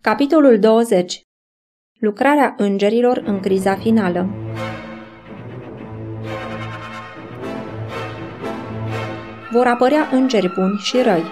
Capitolul 20. Lucrarea îngerilor în criza finală. Vor apărea îngeri buni și răi.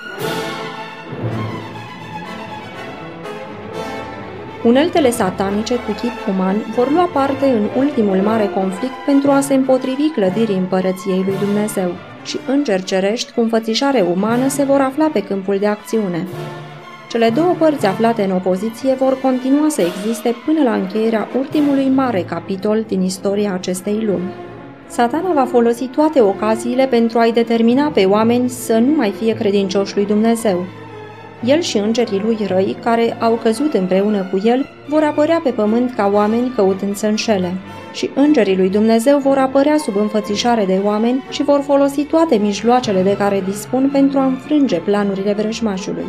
Uneltele satanice cu chip uman vor lua parte în ultimul mare conflict pentru a se împotrivi clădirii împărăției lui Dumnezeu și îngeri cerești cu înfățișare umană se vor afla pe câmpul de acțiune. Cele două părți aflate în opoziție vor continua să existe până la încheierea ultimului mare capitol din istoria acestei lumi. Satana va folosi toate ocaziile pentru a-i determina pe oameni să nu mai fie credincioși lui Dumnezeu. El și îngerii lui răi, care au căzut împreună cu el, vor apărea pe pământ ca oameni căutând să înșele. Și îngerii lui Dumnezeu vor apărea sub înfățișare de oameni și vor folosi toate mijloacele de care dispun pentru a înfrânge planurile vrăjmașului.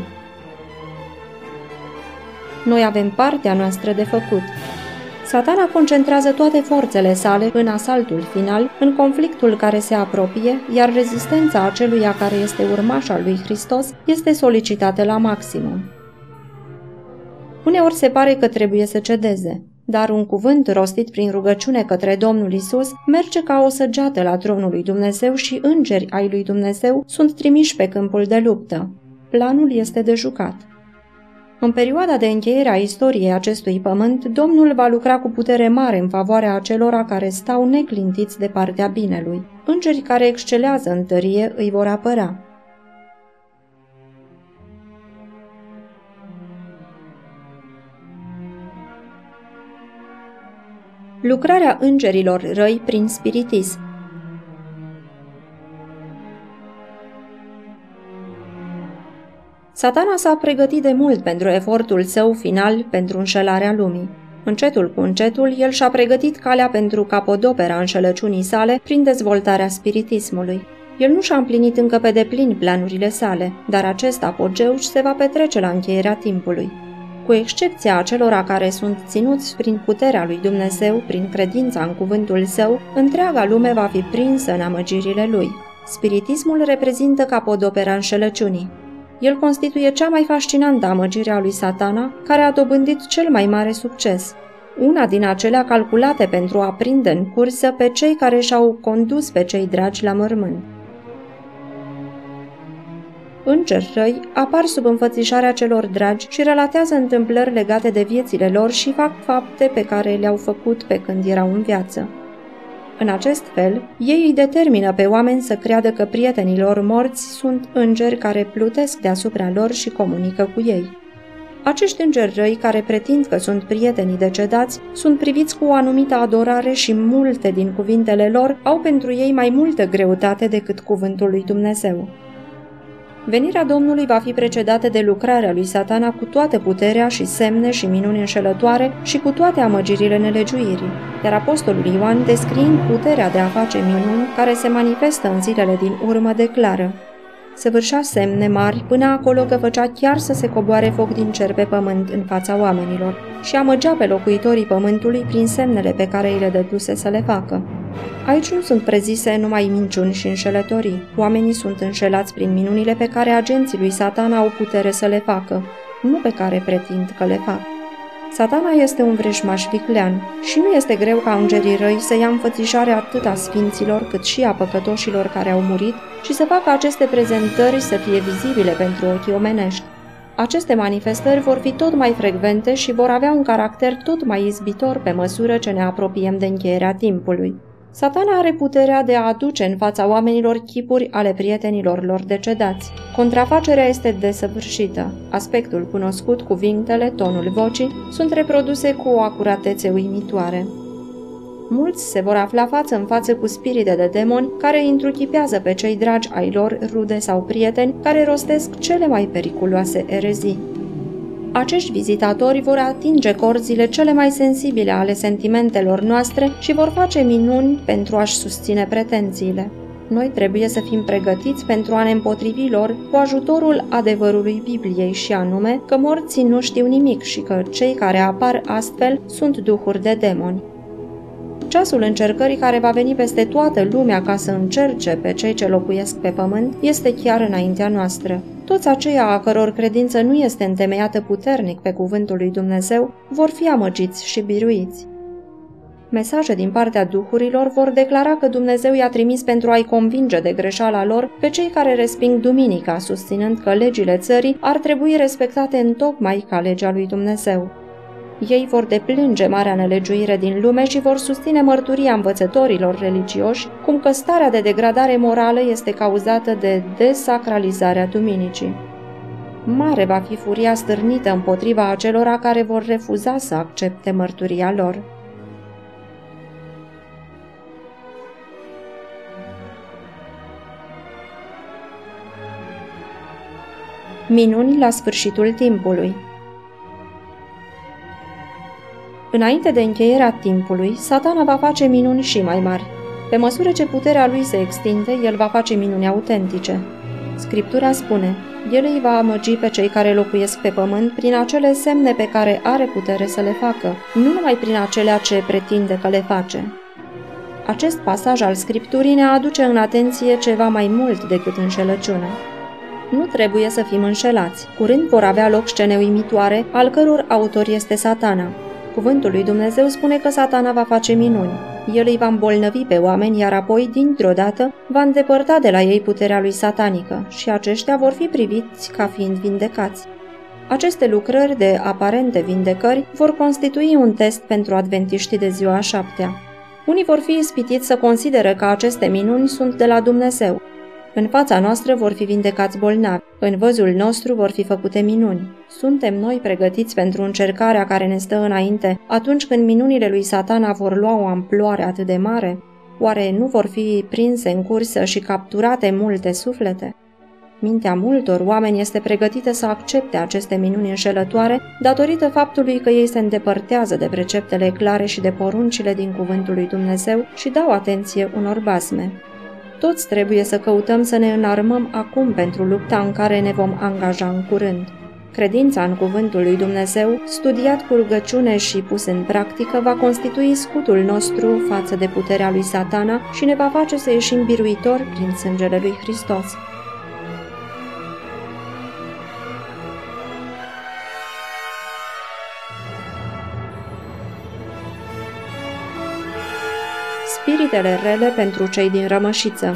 Noi avem partea noastră de făcut. Satana concentrează toate forțele sale în asaltul final, în conflictul care se apropie, iar rezistența aceluia care este urmaș al lui Hristos este solicitată la maximum. Uneori se pare că trebuie să cedeze, dar un cuvânt rostit prin rugăciune către Domnul Isus merge ca o săgeată la tronul lui Dumnezeu și îngeri ai lui Dumnezeu sunt trimiși pe câmpul de luptă. Planul este de jucat. În perioada de încheiere a istoriei acestui pământ, Domnul va lucra cu putere mare în favoarea acelora care stau neclintiți de partea binelui. Îngerii care excelează în tărie îi vor apăra. Lucrarea îngerilor răi prin spiritism. Satana s-a pregătit de mult pentru efortul său final pentru înșelarea lumii. Încetul cu încetul, el și-a pregătit calea pentru capodopera înșelăciunii sale prin dezvoltarea spiritismului. El nu și-a împlinit încă pe deplin planurile sale, dar acest apogeu se va petrece la încheierea timpului. Cu excepția acelora care sunt ținuți prin puterea lui Dumnezeu, prin credința în cuvântul său, întreaga lume va fi prinsă în amăgirile lui. Spiritismul reprezintă capodopera înșelăciunii. El constituie cea mai fascinantă amăgire a lui Satana, care a dobândit cel mai mare succes. Una din acelea calculate pentru a prinde în cursă pe cei care și-au condus pe cei dragi la mormânt. Îngeri răi apar sub înfățișarea celor dragi și relatează întâmplări legate de viețile lor și fac fapte pe care le-au făcut pe când erau în viață. În acest fel, ei îi determină pe oameni să creadă că prietenii lor morți sunt îngeri care plutesc deasupra lor și comunică cu ei. Acești îngeri răi care pretind că sunt prietenii decedați sunt priviți cu o anumită adorare și multe din cuvintele lor au pentru ei mai multă greutate decât cuvântul lui Dumnezeu. Venirea Domnului va fi precedată de lucrarea lui Satana cu toată puterea și semne și minuni înșelătoare și cu toate amăgirile nelegiuirii, iar apostolul Ioan, descriind puterea de a face minuni care se manifestă în zilele din urmă, declară: săvârșea semne mari până acolo că făcea chiar să se coboare foc din cer pe pământ în fața oamenilor și amăgea pe locuitorii pământului prin semnele pe care îi le dăduse să le facă. Aici nu sunt prezise numai minciuni și înșelătorii. Oamenii sunt înșelați prin minunile pe care agenții lui Satana au putere să le facă, nu pe care pretind că le fac. Satana este un vrăjmaș viclean și nu este greu ca îngerii răi să ia înfățișarea atât a sfinților cât și a păcătoșilor care au murit și să facă aceste prezentări să fie vizibile pentru ochii omenești. Aceste manifestări vor fi tot mai frecvente și vor avea un caracter tot mai izbitor pe măsură ce ne apropiem de încheierea timpului. Satana are puterea de a aduce în fața oamenilor chipuri ale prietenilor lor decedați. Contrafacerea este desăvârșită. Aspectul cunoscut, cuvintele, tonul vocii sunt reproduse cu o acuratețe uimitoare. Mulți se vor afla față în față cu spirite de demoni care întruchipează pe cei dragi ai lor, rude sau prieteni, care rostesc cele mai periculoase erezii. Acești vizitatori vor atinge corzile cele mai sensibile ale sentimentelor noastre și vor face minuni pentru a-și susține pretențiile. Noi trebuie să fim pregătiți pentru a ne împotrivi lor cu ajutorul adevărului Bibliei și anume că morții nu știu nimic și că cei care apar astfel sunt duhuri de demoni. Ceasul încercării care va veni peste toată lumea ca să încerce pe cei ce locuiesc pe pământ este chiar înaintea noastră. Toți aceia a căror credință nu este întemeiată puternic pe cuvântul lui Dumnezeu vor fi amăgiți și biruiți. Mesaje din partea duhurilor vor declara că Dumnezeu i-a trimis pentru a-i convinge de greșeala lor pe cei care resping duminica, susținând că legile țării ar trebui respectate întocmai ca legea lui Dumnezeu. Ei vor deplânge marea nelegiuire din lume și vor susține mărturia învățătorilor religioși, cum că starea de degradare morală este cauzată de desacralizarea duminicii. Mare va fi furia stârnită împotriva acelora care vor refuza să accepte mărturia lor. Minuni la sfârșitul timpului. Înainte de încheierea timpului, Satana va face minuni și mai mari. Pe măsură ce puterea lui se extinde, el va face minuni autentice. Scriptura spune: el îi va amăgi pe cei care locuiesc pe pământ prin acele semne pe care are putere să le facă, nu numai prin acelea ce pretinde că le face. Acest pasaj al Scripturii ne aduce în atenție ceva mai mult decât înșelăciune. Nu trebuie să fim înșelați. Curând vor avea loc scene uimitoare, al căror autor este Satana. Cuvântul lui Dumnezeu spune că Satana va face minuni. El îi va îmbolnăvi pe oameni, iar apoi, dintr-o dată, va îndepărta de la ei puterea lui satanică și aceștia vor fi priviți ca fiind vindecați. Aceste lucrări de aparente vindecări vor constitui un test pentru adventiștii de ziua a șaptea. Unii vor fi ispitiți să consideră că aceste minuni sunt de la Dumnezeu. În fața noastră vor fi vindecați bolnavi, în văzul nostru vor fi făcute minuni. Suntem noi pregătiți pentru încercarea care ne stă înainte atunci când minunile lui Satana vor lua o amploare atât de mare? Oare nu vor fi prinse în cursă și capturate multe suflete? Mintea multor oameni este pregătită să accepte aceste minuni înșelătoare datorită faptului că ei se îndepărtează de preceptele clare și de poruncile din cuvântul lui Dumnezeu și dau atenție unor basme. Toți trebuie să căutăm să ne înarmăm acum pentru lupta în care ne vom angaja în curând. Credința în cuvântul lui Dumnezeu, studiat cu rugăciune și pus în practică, va constitui scutul nostru față de puterea lui Satana și ne va face să ieșim biruitori prin sângele lui Hristos. Spiritele rele pentru cei din rămășiță.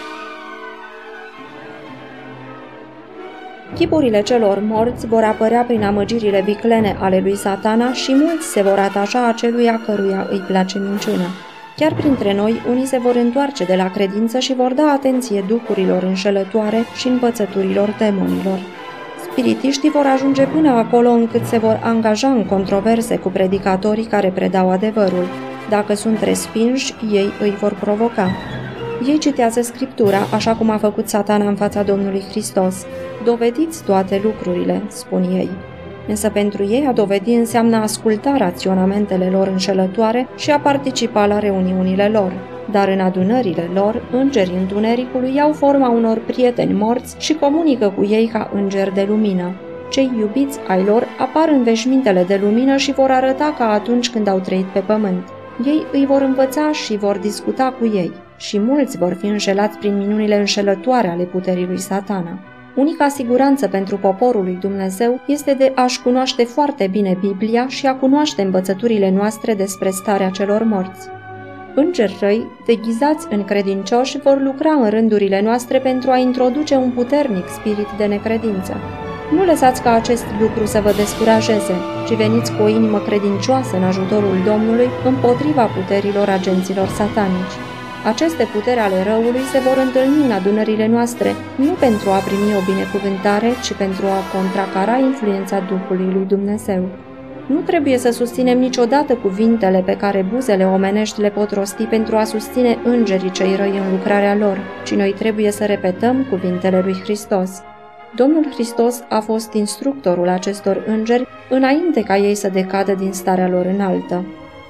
Chipurile celor morți vor apărea prin amăgirile viclene ale lui Satana și mulți se vor atașa aceluia căruia îi place minciuna. Chiar printre noi, unii se vor întoarce de la credință și vor da atenție duhurilor înșelătoare și învățăturilor demonilor. Spiritiștii vor ajunge până acolo încât se vor angaja în controverse cu predicatorii care predau adevărul. Dacă sunt respinși, ei îi vor provoca. Ei citează Scriptura, așa cum a făcut Satana în fața Domnului Hristos. Dovediți toate lucrurile, spun ei. Însă pentru ei a dovedi înseamnă a asculta raționamentele lor înșelătoare și a participa la reuniunile lor. Dar în adunările lor, îngerii întunericului iau forma unor prieteni morți și comunică cu ei ca îngeri de lumină. Cei iubiți ai lor apar în veșmintele de lumină și vor arăta ca atunci când au trăit pe pământ. Ei îi vor învăța și vor discuta cu ei. Și mulți vor fi înșelați prin minunile înșelătoare ale puterii lui Satana. Unica siguranță pentru poporul lui Dumnezeu este de a-și cunoaște foarte bine Biblia și a cunoaște învățăturile noastre despre starea celor morți. Îngeri răi, deghizați în credincioși, vor lucra în rândurile noastre pentru a introduce un puternic spirit de necredință. Nu lăsați ca acest lucru să vă descurajeze, ci veniți cu o inimă credincioasă în ajutorul Domnului împotriva puterilor agenților satanici. Aceste puteri ale răului se vor întâlni în adunările noastre, nu pentru a primi o binecuvântare, ci pentru a contracara influența Duhului lui Dumnezeu. Nu trebuie să susținem niciodată cuvintele pe care buzele omenești le pot rosti pentru a susține îngerii cei răi în lucrarea lor, ci noi trebuie să repetăm cuvintele lui Hristos. Domnul Hristos a fost instructorul acestor îngeri înainte ca ei să decadă din starea lor înaltă.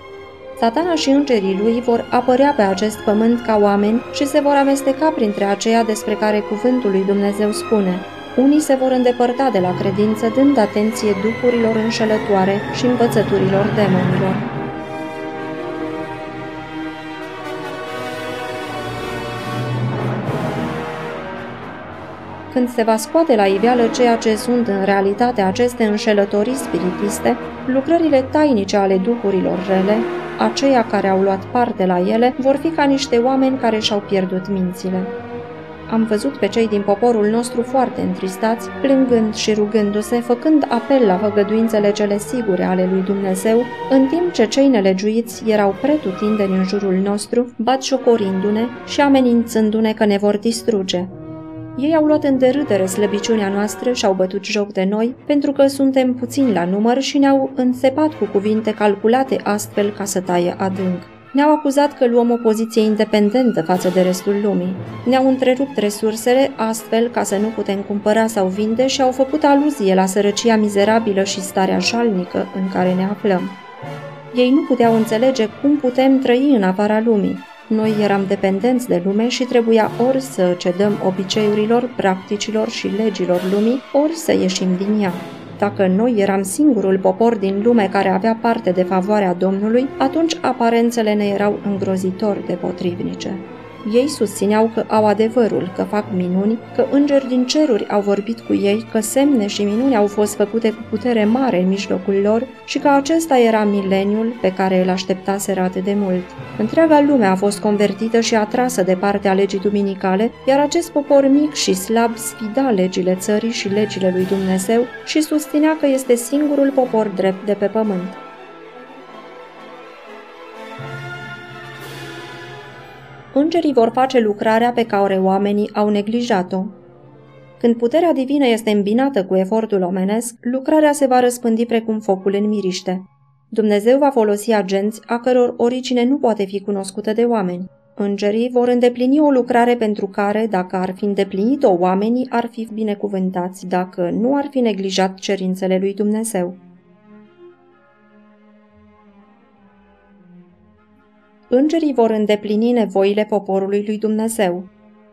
Satana și îngerii lui vor apărea pe acest pământ ca oameni și se vor amesteca printre aceia despre care cuvântul lui Dumnezeu spune: unii se vor îndepărta de la credință, dând atenție duhurilor înșelătoare și învățăturilor demonilor. Când se va scoate la iveală ceea ce sunt în realitate aceste înșelătorii spiritiste, lucrările tainice ale duhurilor rele, aceia care au luat parte la ele, vor fi ca niște oameni care și-au pierdut mințile. Am văzut pe cei din poporul nostru foarte întristați, plângând și rugându-se, făcând apel la făgăduințele cele sigure ale lui Dumnezeu, în timp ce cei nelegiuiți erau pretutindeni în jurul nostru, batjocorindu-ne și amenințându-ne că ne vor distruge. Ei au luat în derâdere slăbiciunea noastră și au bătut joc de noi, pentru că suntem puțini la număr și ne-au înțepat cu cuvinte calculate astfel ca să taie adânc. Ne-au acuzat că luăm o poziție independentă față de restul lumii. Ne-au întrerupt resursele astfel ca să nu putem cumpăra sau vinde și au făcut aluzie la sărăcia mizerabilă și starea jalnică în care ne aflăm. Ei nu puteau înțelege cum putem trăi în afara lumii. Noi eram dependenți de lume și trebuia ori să cedăm obiceiurilor, practicilor și legilor lumii, ori să ieșim din ea. Dacă noi eram singurul popor din lume care avea parte de favoarea Domnului, atunci aparențele ne erau îngrozitor de potrivnice. Ei susțineau că au adevărul, că fac minuni, că îngeri din ceruri au vorbit cu ei, că semne și minuni au fost făcute cu putere mare în mijlocul lor și că acesta era mileniul pe care îl așteptaseră atât de mult. Întreaga lume a fost convertită și atrasă de partea legii duminicale, iar acest popor mic și slab sfida legile țării și legile lui Dumnezeu și susținea că este singurul popor drept de pe pământ. Îngerii vor face lucrarea pe care oamenii au neglijat-o. Când puterea divină este îmbinată cu efortul omenesc, lucrarea se va răspândi precum focul în miriște. Dumnezeu va folosi agenți a căror origine nu poate fi cunoscută de oameni. Îngerii vor îndeplini o lucrare pentru care, dacă ar fi îndeplinit-o oamenii, ar fi binecuvântați, dacă nu ar fi neglijat cerințele lui Dumnezeu. Îngerii vor îndeplini nevoile poporului lui Dumnezeu.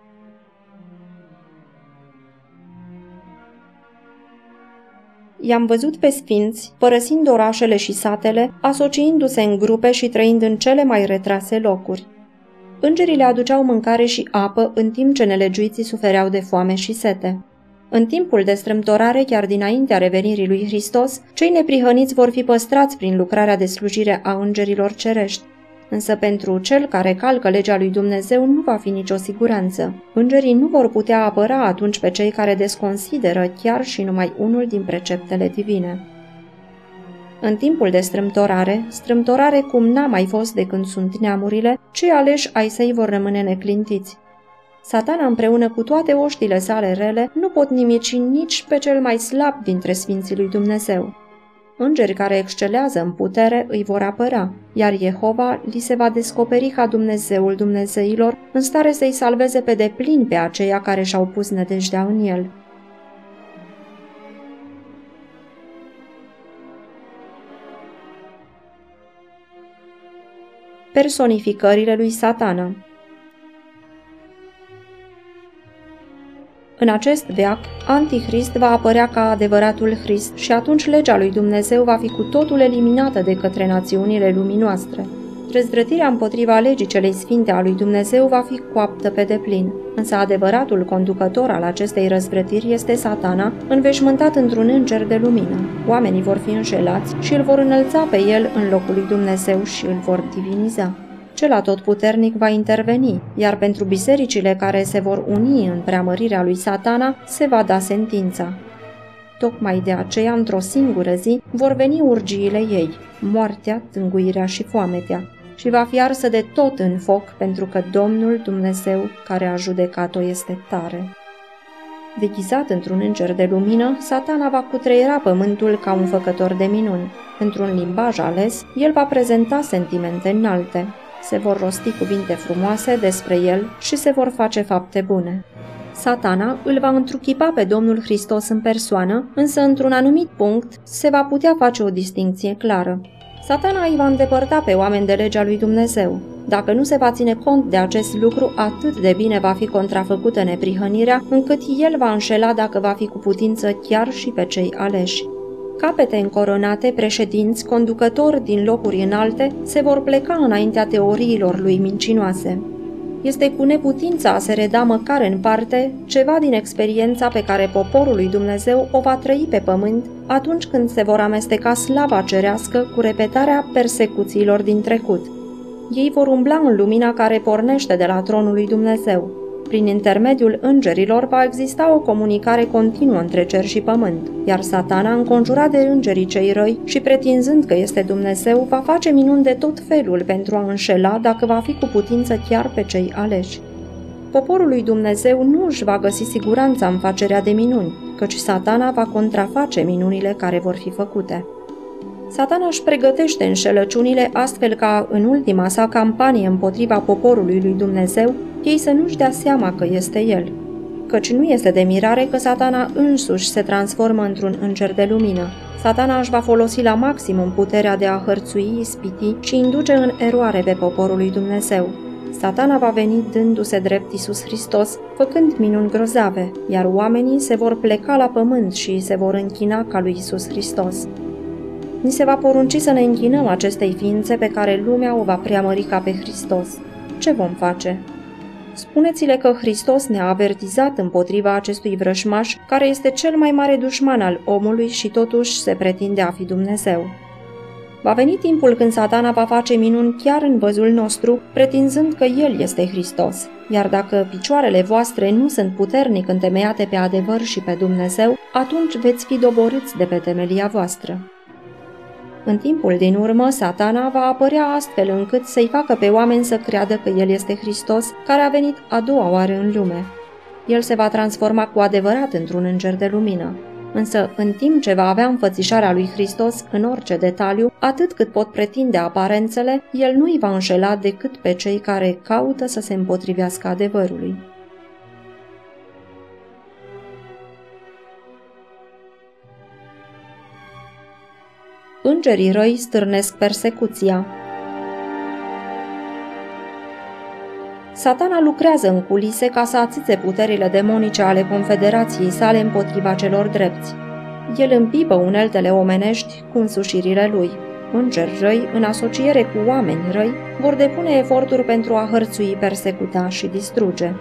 I-am văzut pe sfinți, părăsind orașele și satele, asociindu-se în grupe și trăind în cele mai retrase locuri. Îngerii le aduceau mâncare și apă, în timp ce nelegiuiții sufereau de foame și sete. În timpul de strâmtorare, chiar dinaintea revenirii lui Hristos, cei neprihăniți vor fi păstrați prin lucrarea de slujire a îngerilor cerești. Însă pentru cel care calcă legea lui Dumnezeu nu va fi nicio siguranță. Îngerii nu vor putea apăra atunci pe cei care desconsideră chiar și numai unul din preceptele divine. În timpul de strâmtorare cum n-a mai fost de când sunt neamurile, cei aleși ai săi vor rămâne neclintiți. Satana împreună cu toate oștile sale rele nu pot nimici nici pe cel mai slab dintre sfinții lui Dumnezeu. Îngeri care excelează în putere îi vor apăra, iar Jehova li se va descoperi ca Dumnezeul dumnezeilor, în stare să-i salveze pe deplin pe aceia care și-au pus nădejdea în el. Personificările lui Satana. În acest veac, Antichrist va apărea ca adevăratul Hrist și atunci legea lui Dumnezeu va fi cu totul eliminată de către națiunile lumii noastre. Răzdrătirea împotriva legii celei sfinte a lui Dumnezeu va fi coaptă pe deplin, însă adevăratul conducător al acestei răzvrătiri este Satana, înveșmântat într-un înger de lumină. Oamenii vor fi înșelați și îl vor înălța pe el în locul lui Dumnezeu și îl vor diviniza. Cel atotputernic va interveni, iar pentru bisericile care se vor uni în preamărirea lui Satana se va da sentința. Tocmai de aceea, într-o singură zi, vor veni urgiile ei, moartea, tânguirea și foametea, și va fi arsă de tot în foc, pentru că Domnul Dumnezeu, care a judecat-o, este tare. Deghizat într-un înger de lumină, Satana va cutreiera pământul ca un făcător de minuni. Într-un limbaj ales, el va prezenta sentimente înalte. Se vor rosti cuvinte frumoase despre el și se vor face fapte bune. Satana îl va întruchipa pe Domnul Hristos în persoană, însă într-un anumit punct se va putea face o distincție clară. Satana îi va îndepărta pe oameni de legea lui Dumnezeu. Dacă nu se va ține cont de acest lucru, atât de bine va fi contrafăcută neprihănirea, încât el va înșela dacă va fi cu putință chiar și pe cei aleși. Capete încoronate, președinți, conducători din locuri înalte se vor pleca înaintea teoriilor lui mincinoase. este cu neputința a se reda măcar în parte ceva din experiența pe care poporul lui Dumnezeu o va trăi pe pământ atunci când se vor amesteca slava cerească cu repetarea persecuțiilor din trecut. Ei vor umbla în lumina care pornește de la tronul lui Dumnezeu. Prin intermediul îngerilor va exista o comunicare continuă între cer și pământ, iar Satana, înconjurat de îngerii cei răi și pretinzând că este Dumnezeu, va face minuni de tot felul pentru a înșela, dacă va fi cu putință, chiar pe cei aleși. Poporul lui Dumnezeu nu își va găsi siguranța în facerea de minuni, căci Satana va contraface minunile care vor fi făcute. Satana își pregătește înșelăciunile astfel ca, în ultima sa campanie împotriva poporului lui Dumnezeu, ei să nu-și dea seama că este el. Căci nu este de mirare că Satana însuși se transformă într-un înger de lumină. Satana își va folosi la maximum puterea de a hărțui, ispiti și induce în eroare pe poporul lui Dumnezeu. Satana va veni dându-se drept Iisus Hristos, făcând minuni grozave, iar oamenii se vor pleca la pământ și se vor închina ca lui Iisus Hristos. Ni se va porunci să ne închinăm acestei ființe pe care lumea o va preamări ca pe Hristos. Ce vom face? Spuneți-le că Hristos ne-a avertizat împotriva acestui vrășmaș, care este cel mai mare dușman al omului și totuși se pretinde a fi Dumnezeu. Va veni timpul când Satana va face minuni chiar în văzul nostru, pretinzând că El este Hristos, iar dacă picioarele voastre nu sunt puternic întemeiate pe adevăr și pe Dumnezeu, atunci veți fi doborâți de pe temelia voastră. În timpul din urmă, Satana va apărea astfel încât să-i facă pe oameni să creadă că El este Hristos, care a venit a doua oară în lume. El se va transforma cu adevărat într-un înger de lumină. Însă, în timp ce va avea înfățișarea lui Hristos în orice detaliu, atât cât pot pretinde aparențele, El nu îi va înșela decât pe cei care caută să se împotrivească adevărului. Îngerii răi stârnesc persecuția. Satana lucrează în culise ca să ațițe puterile demonice ale confederației sale împotriva celor drepți. El împipă uneltele omenești cu însușirile lui. Îngeri răi, în asociere cu oameni răi, vor depune eforturi pentru a hărțui, persecuta și distruge.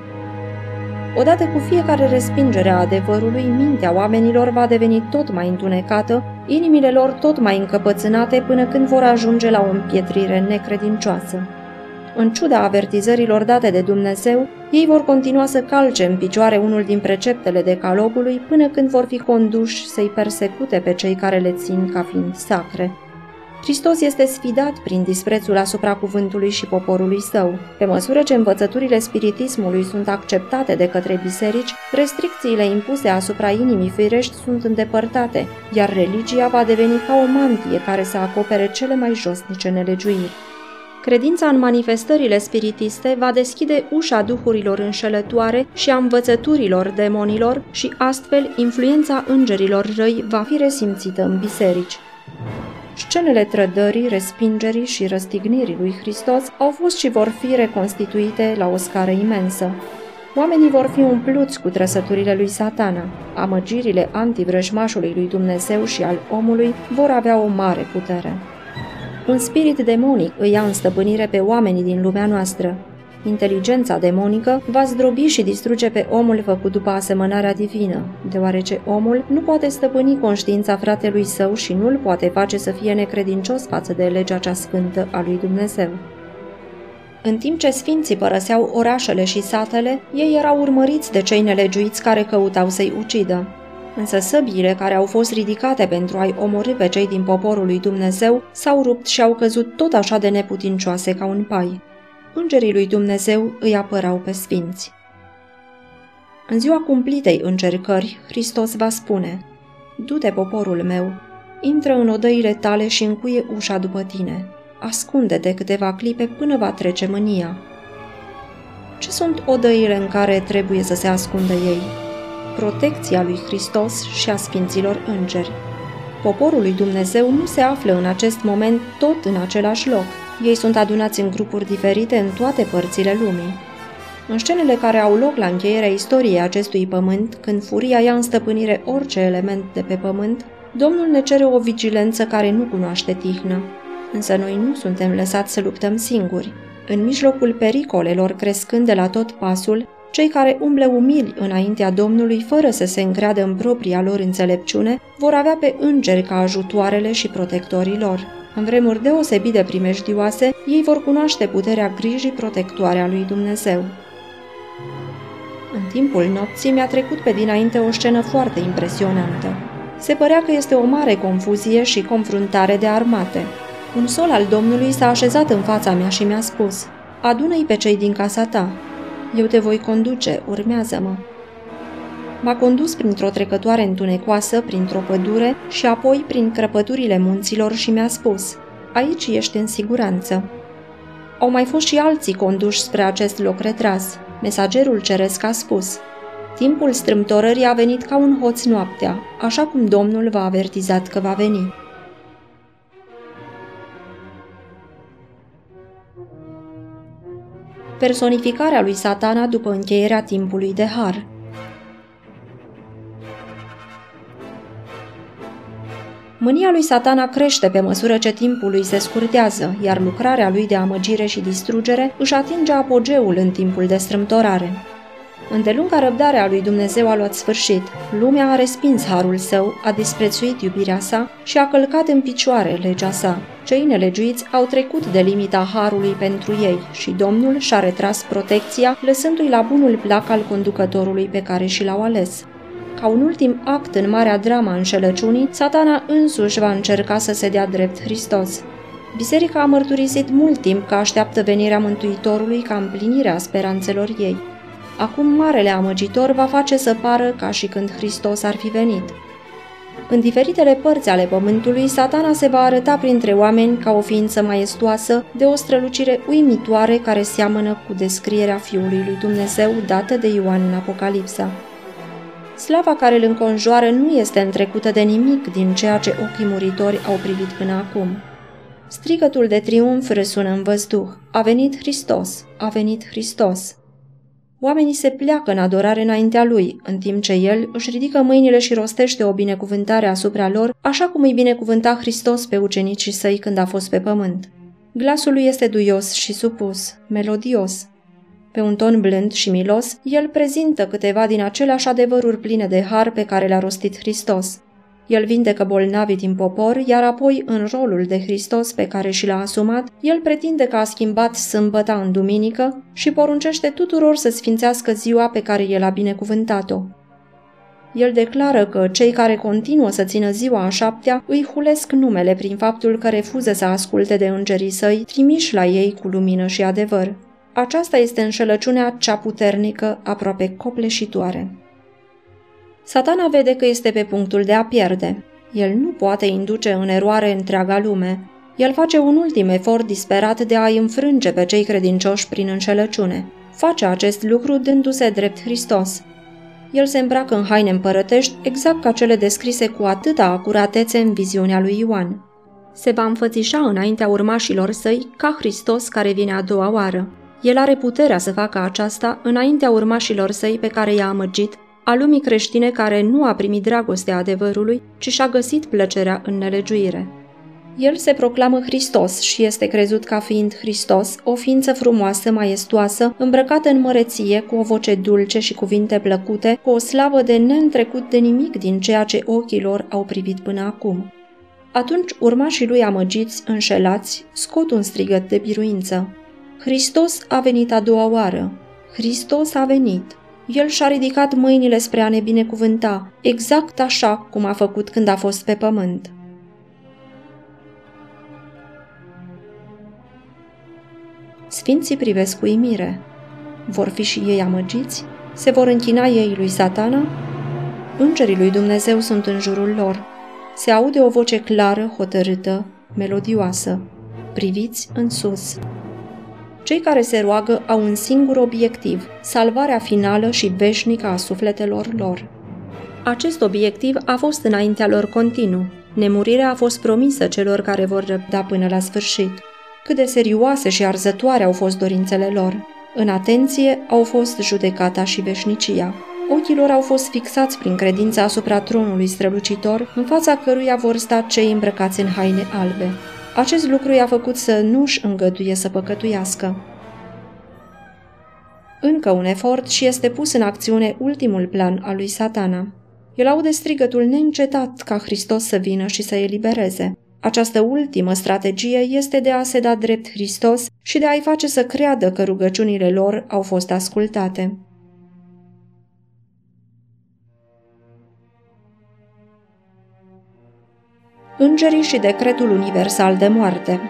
Odată cu fiecare respingere a adevărului, mintea oamenilor va deveni tot mai întunecată, inimile lor tot mai încăpățânate până când vor ajunge la o împietrire necredincioasă. În ciuda avertizărilor date de Dumnezeu, ei vor continua să calce în picioare unul din preceptele decalogului până când vor fi conduși să-i persecute pe cei care le țin ca fiind sacre. Hristos este sfidat prin disprețul asupra cuvântului și poporului său. Pe măsură ce învățăturile spiritismului sunt acceptate de către biserici, restricțiile impuse asupra inimii firești sunt îndepărtate, iar religia va deveni ca o mantie care să acopere cele mai josnice nelegiuiri. Credința în manifestările spiritiste va deschide ușa duhurilor înșelătoare și a învățăturilor demonilor și astfel influența îngerilor răi va fi resimțită în biserici. Scenele trădării, respingerii și răstignirii lui Hristos au fost și vor fi reconstituite la o scară imensă. Oamenii vor fi umpluți cu trăsăturile lui Satana. Amăgirile antivrăjmașului lui Dumnezeu și al omului vor avea o mare putere. Un spirit demonic îi ia în stăpânire pe oamenii din lumea noastră. Inteligența demonică va zdrobi și distruge pe omul făcut după asemănarea divină, deoarece omul nu poate stăpâni conștiința fratelui său și nu îl poate face să fie necredincios față de legea cea sfântă a lui Dumnezeu. În timp ce sfinții părăseau orașele și satele, ei erau urmăriți de cei nelegiuiți care căutau să-i ucidă. Însă săbiile care au fost ridicate pentru a-i omorî pe cei din poporul lui Dumnezeu s-au rupt și au căzut tot așa de neputincioase ca un pai. Îngerii lui Dumnezeu îi apărau pe sfinți. În ziua cumplitei încercări, Hristos va spune: Du-te, poporul meu, intră în odăile tale și încuie ușa după tine. Ascunde-te câteva clipe până va trece mânia. Ce sunt odăile în care trebuie să se ascundă ei? Protecția lui Hristos și a sfinților îngeri. Poporul lui Dumnezeu nu se află în acest moment tot în același loc. Ei sunt adunați în grupuri diferite în toate părțile lumii. În scenele care au loc la încheierea istoriei acestui pământ, când furia ia în stăpânire orice element de pe pământ, Domnul ne cere o vigilență care nu cunoaște tihnă. Însă noi nu suntem lăsați să luptăm singuri. În mijlocul pericolelor crescând de la tot pasul, cei care umblă umili înaintea Domnului fără să se încreadă în propria lor înțelepciune, vor avea pe îngeri ca ajutoarele și protectorii lor. În vremuri deosebit de primejdioase, ei vor cunoaște puterea grijii protectoare a lui Dumnezeu. În timpul nopții mi-a trecut pe dinainte o scenă foarte impresionantă. Se părea că este o mare confuzie și confruntare de armate. Un sol al Domnului s-a așezat în fața mea și mi-a spus: "Adună-i pe cei din casa ta. Eu te voi conduce, urmează-mă." M-a condus printr-o trecătoare întunecoasă, printr-o pădure și apoi prin crăpăturile munților și mi-a spus: "Aici ești în siguranță." Au mai fost și alții conduși spre acest loc retras. Mesagerul ceresc a spus: "Timpul strâmtorării a venit ca un hoț noaptea, așa cum Domnul v-a avertizat că va veni." Personificarea lui Satana după încheierea timpului de har. Mânia lui Satana crește pe măsură ce timpul lui se scurtează, iar lucrarea lui de amăgire și distrugere își atinge apogeul în timpul de strâmtorare. Îndelunga răbdarea lui Dumnezeu a luat sfârșit. Lumea a respins harul său, a disprețuit iubirea sa și a călcat în picioare legea sa. Cei nelegiuiți au trecut de limita harului pentru ei și Domnul și-a retras protecția, lăsându-i la bunul plac al conducătorului pe care și l-au ales. Ca un ultim act în marea drama înșelăciunii, Satana însuși va încerca să se dea drept Hristos. Biserica a mărturisit mult timp că așteaptă venirea Mântuitorului ca împlinirea speranțelor ei. Acum marele amăgitor va face să pară ca și când Hristos ar fi venit. În diferitele părți ale pământului, Satana se va arăta printre oameni ca o ființă maestoasă, de o strălucire uimitoare care seamănă cu descrierea Fiului lui Dumnezeu dată de Ioan în Apocalipsa. Slava care îl înconjoară nu este întrecută de nimic din ceea ce ochii muritori au privit până acum. Strigătul de triumf răsună în văzduh: "A venit Hristos! A venit Hristos!" Oamenii se pleacă în adorare înaintea lui, în timp ce el își ridică mâinile și rostește o binecuvântare asupra lor, așa cum îi binecuvânta Hristos pe ucenicii săi când a fost pe pământ. Glasul lui este duios și supus, melodios. Pe un ton blând și milos, el prezintă câteva din aceleași adevăruri pline de har pe care le-a rostit Hristos. El vindecă bolnavii din popor, iar apoi, în rolul de Hristos pe care și l-a asumat, el pretinde că a schimbat sâmbăta în duminică și poruncește tuturor să sfințească ziua pe care el a binecuvântat-o. El declară că cei care continuă să țină ziua a șaptea îi hulesc numele prin faptul că refuză să asculte de îngerii săi, trimiși la ei cu lumină și adevăr. Aceasta este înșelăciunea cea puternică, aproape copleșitoare. Satana vede că este pe punctul de a pierde. El nu poate induce în eroare întreaga lume. El face un ultim efort disperat de a-i înfrânge pe cei credincioși prin înșelăciune. Face acest lucru dându-se drept Hristos. El se îmbracă în haine împărătești, exact ca cele descrise cu atâta acuratețe în viziunea lui Ioan. Se va înfățișa înaintea urmașilor săi ca Hristos care vine a doua oară. El are puterea să facă aceasta înaintea urmașilor săi pe care i-a amăgit, a lumii creștine care nu a primit dragostea adevărului, ci și-a găsit plăcerea în nelegiuire. El se proclamă Hristos și este crezut ca fiind Hristos, o ființă frumoasă, maestoasă, îmbrăcată în măreție, cu o voce dulce și cuvinte plăcute, cu o slavă de neîntrecut de nimic din ceea ce ochii lor au privit până acum. Atunci urmașii lui amăgiți, înșelați, scot un strigăt de biruință. Hristos a venit a doua oară. Hristos a venit. El și-a ridicat mâinile spre a ne binecuvânta, exact așa cum a făcut când a fost pe pământ. Sfinții privesc cu uimire. Vor fi și ei amăgiți? Se vor închina ei lui Satana? Îngerii lui Dumnezeu sunt în jurul lor. Se aude o voce clară, hotărâtă, melodioasă. Priviți în sus. Cei care se roagă au un singur obiectiv, salvarea finală și veșnică a sufletelor lor. Acest obiectiv a fost înaintea lor continuu. Nemurirea a fost promisă celor care vor răbda până la sfârșit. Cât de serioase și arzătoare au fost dorințele lor. În atenție au fost judecata și veșnicia. Ochii lor au fost fixați prin credința asupra tronului strălucitor, în fața căruia vor sta cei îmbrăcați în haine albe. Acest lucru i-a făcut să nu-și îngăduie să păcătuiască. Încă un efort și este pus în acțiune ultimul plan al lui Satana. El aude strigătul neîncetat ca Hristos să vină și să elibereze. Această ultimă strategie este de a se da drept Hristos și de a-i face să creadă că rugăciunile lor au fost ascultate. Îngerii și decretul universal de moarte.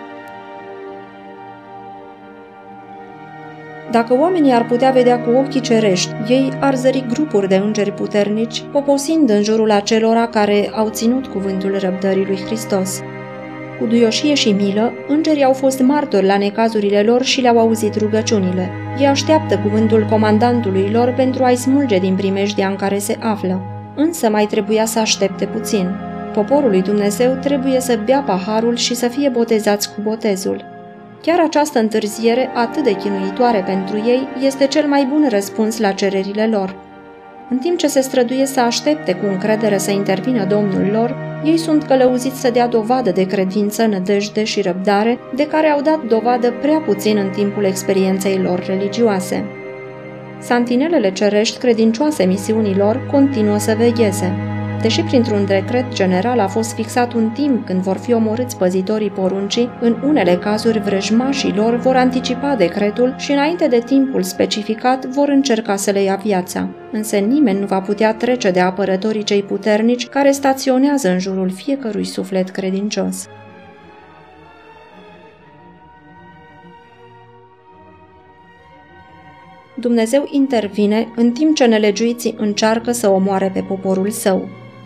Dacă oamenii ar putea vedea cu ochii cerești, ei ar zări grupuri de îngeri puternici, poposind în jurul acelora care au ținut cuvântul răbdării lui Hristos. Cu duioșie și milă, îngerii au fost martori la necazurile lor și le-au auzit rugăciunile. Ei așteaptă cuvântul comandantului lor pentru a-i smulge din primejdia în care se află. Însă mai trebuia să aștepte puțin. Poporul lui Dumnezeu trebuie să bea paharul și să fie botezați cu botezul. Chiar această întârziere, atât de chinuitoare pentru ei, este cel mai bun răspuns la cererile lor. În timp ce se străduie să aștepte cu încredere să intervină Domnul lor, ei sunt călăuziți să dea dovadă de credință, nădejde și răbdare, de care au dat dovadă prea puțin în timpul experienței lor religioase. Santinelele cerești credincioase misiunii lor continuă să vegheze. Deși printr-un decret general a fost fixat un timp când vor fi omorâți păzitorii poruncii, în unele cazuri vrăjmașii lor vor anticipa decretul și înainte de timpul specificat vor încerca să le ia viața. Însă nimeni nu va putea trece de apărătorii cei puternici care staționează în jurul fiecărui suflet credincios. Dumnezeu intervine în timp ce nelegiuiții încearcă să omoare pe poporul său.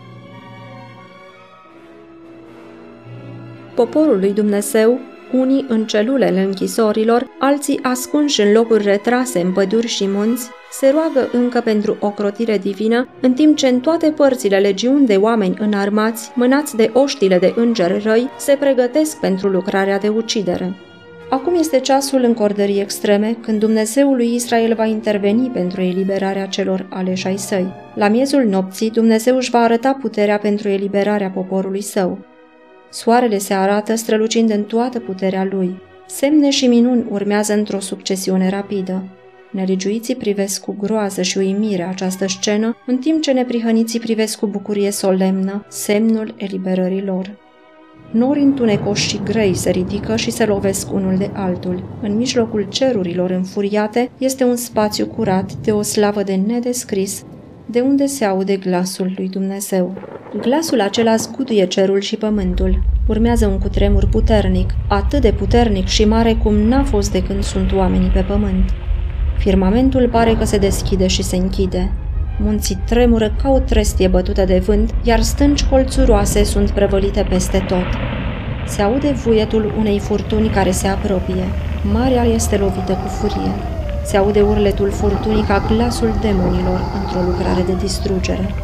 Poporul lui Dumnezeu, unii în celulele închisorilor, alții ascunși în locuri retrase în păduri și munți, se roagă încă pentru ocrotire divină, în timp ce în toate părțile legiuni de oameni înarmați, mânați de oștile de îngeri răi, se pregătesc pentru lucrarea de ucidere. Acum este ceasul încordării extreme, când Dumnezeul lui Israel va interveni pentru eliberarea celor aleși ai săi. La miezul nopții, Dumnezeu își va arăta puterea pentru eliberarea poporului său. Soarele se arată strălucind în toată puterea lui. Semne și minuni urmează într-o succesiune rapidă. Nelegiuiții privesc cu groază și uimire această scenă, în timp ce neprihăniții privesc cu bucurie solemnă semnul eliberării lor. Nori întunecoși și grei se ridică și se lovesc unul de altul. În mijlocul cerurilor înfuriate este un spațiu curat de o slavă de nedescris, de unde se aude glasul lui Dumnezeu. Glasul acela zguduie cerul și pământul. Urmează un cutremur puternic, atât de puternic și mare cum n-a fost de când sunt oamenii pe pământ. Firmamentul pare că se deschide și se închide. Munții tremură ca o trestie bătută de vânt, iar stânci colțuroase sunt prăvălite peste tot. Se aude vuietul unei furtuni care se apropie. Marea este lovită cu furie. Se aude urletul furtunii ca glasul demonilor într-o lucrare de distrugere.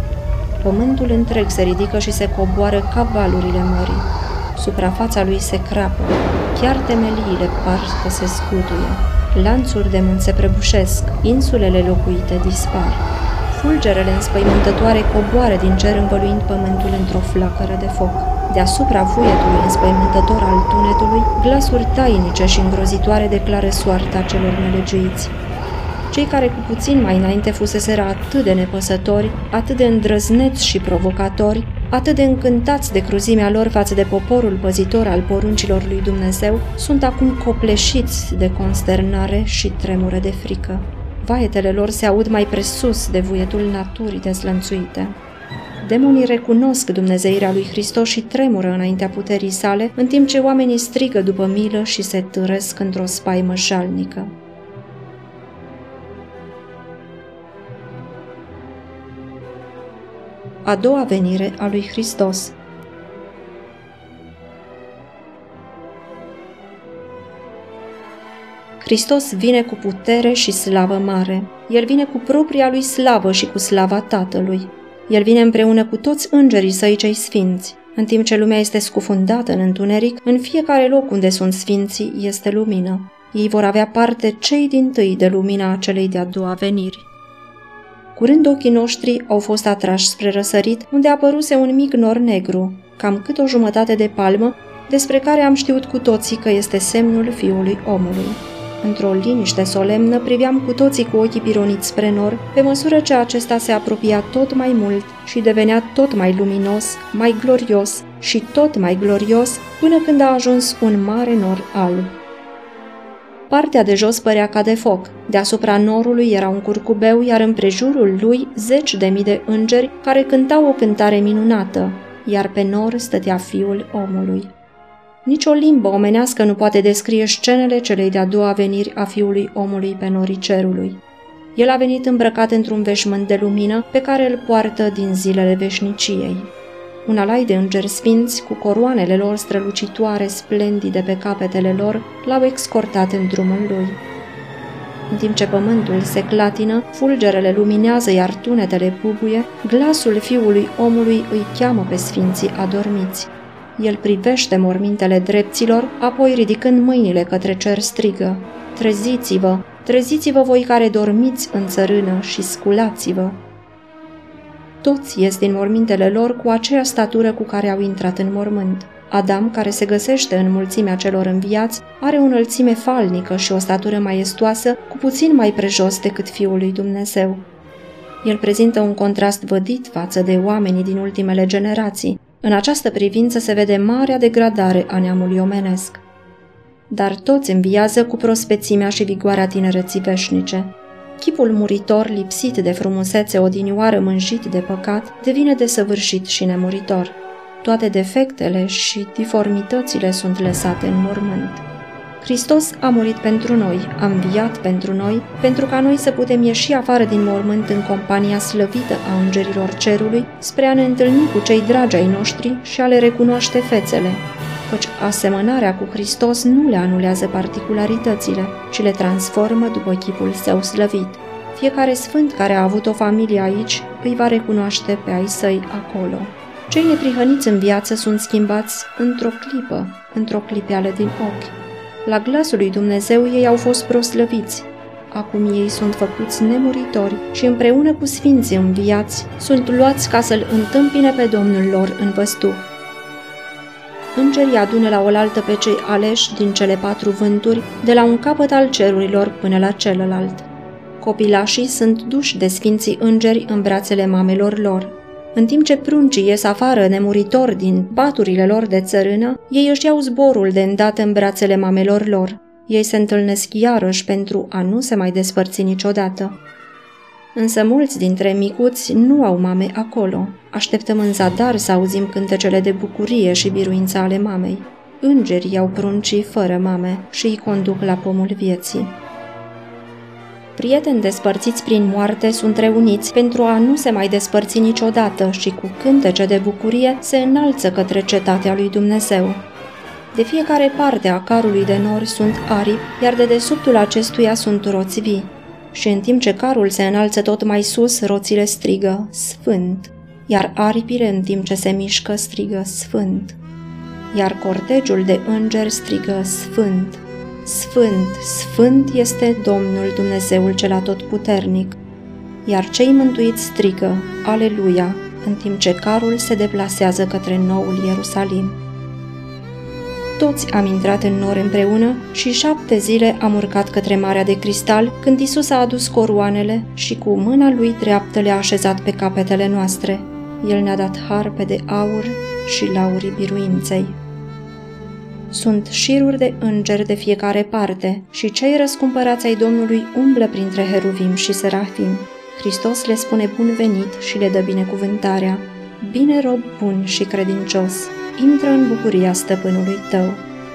Pământul întreg se ridică și se coboară ca valurile mării. Suprafața lui se crapă, chiar temeliile par că se scutuie. Lanțuri de munți se prăbușesc, insulele locuite dispar. Fulgerele înspăimântătoare coboară din cer învăluind pământul într-o flacără de foc. Deasupra vuietului înspăimântător al tunetului, glasuri tainice și îngrozitoare declară soarta celor nelegiuiți. Cei care cu puțin mai înainte fuseseră atât de nepăsători, atât de îndrăzneți și provocatori, atât de încântați de cruzimea lor față de poporul păzitor al poruncilor lui Dumnezeu, sunt acum copleșiți de consternare și tremură de frică. Vaetele lor se aud mai presus de vuietul naturii dezlănțuite. Demonii recunosc dumnezeirea lui Hristos și tremură înaintea puterii sale, în timp ce oamenii strigă după milă și se târăsc într-o spaimă jalnică. A doua venire a lui Hristos. Hristos vine cu putere și slavă mare. El vine cu propria lui slavă și cu slava Tatălui. El vine împreună cu toți îngerii săi cei sfinți. În timp ce lumea este scufundată în întuneric, în fiecare loc unde sunt sfinții este lumină. Ei vor avea parte cei dintâi de lumina celei de-a doua veniri. Curând ochii noștri au fost atrași spre răsărit, unde apăruse un mic nor negru, cam cât o jumătate de palmă, despre care am știut cu toții că este semnul Fiului Omului. Într-o liniște solemnă priveam cu toții cu ochii pironiți spre nor, pe măsură ce acesta se apropia tot mai mult și devenea tot mai luminos, mai glorios și tot mai glorios, până când a ajuns un mare nor alb. Partea de jos părea ca de foc. Deasupra norului era un curcubeu, iar împrejurul lui 10.000 de îngeri care cântau o cântare minunată, iar pe nor stătea Fiul omului. Nici o limbă omenească nu poate descrie scenele celei de-a doua veniri a Fiului omului pe norii cerului. El a venit îmbrăcat într-un veșmânt de lumină pe care îl poartă din zilele veșniciei. Un alai de îngeri sfinți, cu coroanele lor strălucitoare, splendide pe capetele lor, l-au escortat în drumul lui. În timp ce pământul se clatină, fulgerele luminează, iar tunetele bubuie, glasul Fiului omului îi cheamă pe sfinții adormiți. El privește mormintele drepților, apoi ridicând mâinile către cer strigă: Treziți-vă, treziți-vă voi care dormiți în țărână și sculați-vă! Toți ies din mormintele lor cu aceeași statură cu care au intrat în mormânt. Adam, care se găsește în mulțimea celor înviați, are o înălțime falnică și o statură maestoasă, cu puțin mai prejos decât Fiul lui Dumnezeu. El prezintă un contrast vădit față de oamenii din ultimele generații. În această privință se vede marea degradare a neamului omenesc. Dar toți înviază cu prospețimea și vigoarea tinereții veșnice. Chipul muritor, lipsit de frumusețe odinioară, mânjit de păcat, devine desăvârșit și nemuritor. Toate defectele și diformitățile sunt lăsate în mormânt. Hristos a murit pentru noi, a înviat pentru noi, pentru ca noi să putem ieși afară din mormânt în compania slăvită a îngerilor cerului, spre a ne întâlni cu cei dragi ai noștri și a le recunoaște fețele, căci asemănarea cu Hristos nu le anulează particularitățile, ci le transformă după chipul său slăvit. Fiecare sfânt care a avut o familie aici îi va recunoaște pe ai săi acolo. Cei neprihăniți în viață sunt schimbați într-o clipă, într-o clipeală din ochi. La glasul lui Dumnezeu ei au fost proslăviți. Acum ei sunt făcuți nemuritori și împreună cu sfinții înviați sunt luați ca să-L întâmpine pe Domnul lor în văstuh. Îngerii adună la oaltă pe cei aleși din cele 4 vânturi, de la un capăt al cerurilor până la celălalt. Copilașii sunt duși de sfinții îngeri în brațele mamelor lor. În timp ce pruncii ies afară nemuritori din paturile lor de țărână, ei își iau zborul de îndată în brațele mamelor lor. Ei se întâlnesc iarăși pentru a nu se mai despărți niciodată. Însă mulți dintre micuți nu au mame acolo. Așteptăm în zadar să auzim cântecele de bucurie și biruința ale mamei. Îngerii iau pruncii fără mame și îi conduc la pomul vieții. Prieteni despărțiți prin moarte sunt reuniți pentru a nu se mai despărți niciodată și cu cântece de bucurie se înalță către cetatea lui Dumnezeu. De fiecare parte a carului de nor sunt aripi, iar de dedesubtul acestuia sunt roți vii. Și în timp ce carul se înalță tot mai sus, roțile strigă, Sfânt, iar aripile în timp ce se mișcă strigă, Sfânt. Iar cortegiul de îngeri strigă, Sfânt, Sfânt, Sfânt este Domnul Dumnezeul cel atotputernic. Iar cei mântuiți strigă, Aleluia, în timp ce carul se deplasează către noul Ierusalim. Toți am intrat în nor împreună și 7 zile am urcat către Marea de Cristal, când Iisus a adus coroanele și cu mâna lui dreaptă le-a așezat pe capetele noastre. El ne-a dat harpe de aur și laurii biruinței. Sunt șiruri de îngeri de fiecare parte și cei răscumpărați ai Domnului umblă printre heruvim și serafim. Hristos le spune bun venit și le dă binecuvântarea. Bine, rob bun și credincios, intră în bucuria stăpânului tău.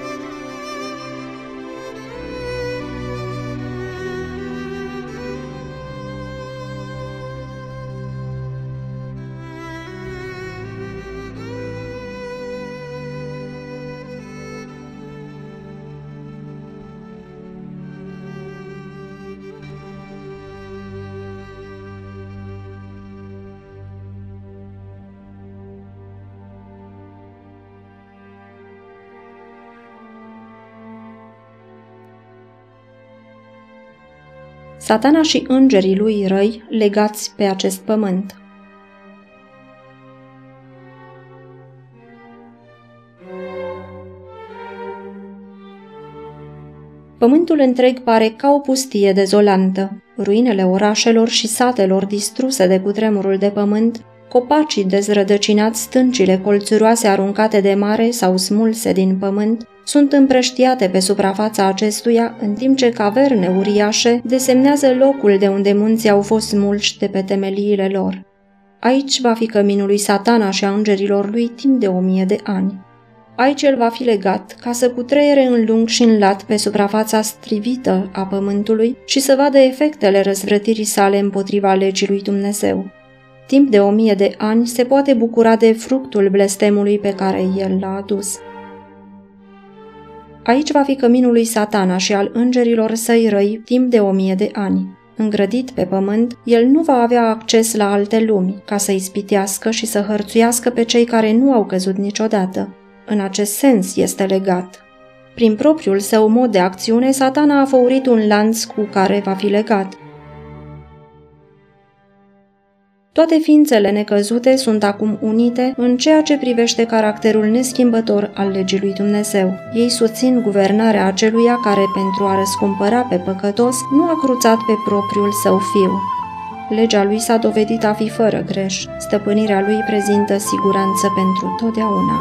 Satana și îngerii lui răi legați pe acest pământ. Pământul întreg pare ca o pustie dezolantă. Ruinele orașelor și satelor distruse de cutremurul de pământ, copacii dezrădăcinați, stâncile colțuroase aruncate de mare sau smulse din pământ, sunt împrăștiate pe suprafața acestuia, în timp ce caverne uriașe desemnează locul de unde munții au fost smulși de pe temeliile lor. Aici va fi căminul lui Satana și a îngerilor lui timp de 1000 de ani. Aici el va fi legat, ca să cutreiere în lung și în lat pe suprafața strivită a pământului și să vadă efectele răzvrătirii sale împotriva legii lui Dumnezeu. Timp de 1000 de ani se poate bucura de fructul blestemului pe care el l-a adus. Aici va fi căminul lui Satana și al îngerilor săi răi timp de 1000 de ani. Îngrădit pe pământ, el nu va avea acces la alte lumi, ca să ispitească și să hărțuiască pe cei care nu au căzut niciodată. În acest sens este legat. Prin propriul său mod de acțiune, Satana a făurit un lanț cu care va fi legat. Toate ființele necăzute sunt acum unite în ceea ce privește caracterul neschimbător al legii lui Dumnezeu. Ei susțin guvernarea aceluia care, pentru a răscumpăra pe păcătos, nu a cruțat pe propriul său fiu. Legea lui s-a dovedit a fi fără greș. Stăpânirea lui prezintă siguranță pentru totdeauna.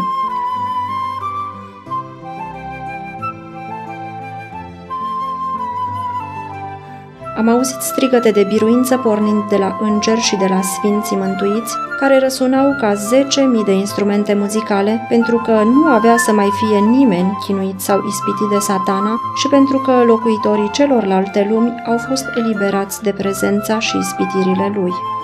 Am auzit strigăte de biruință pornind de la îngeri și de la sfinții mântuiți, care răsunau ca 10.000 de instrumente muzicale, pentru că nu avea să mai fie nimeni chinuit sau ispitit de Satana și pentru că locuitorii celorlalte lumi au fost eliberați de prezența și ispitirile lui.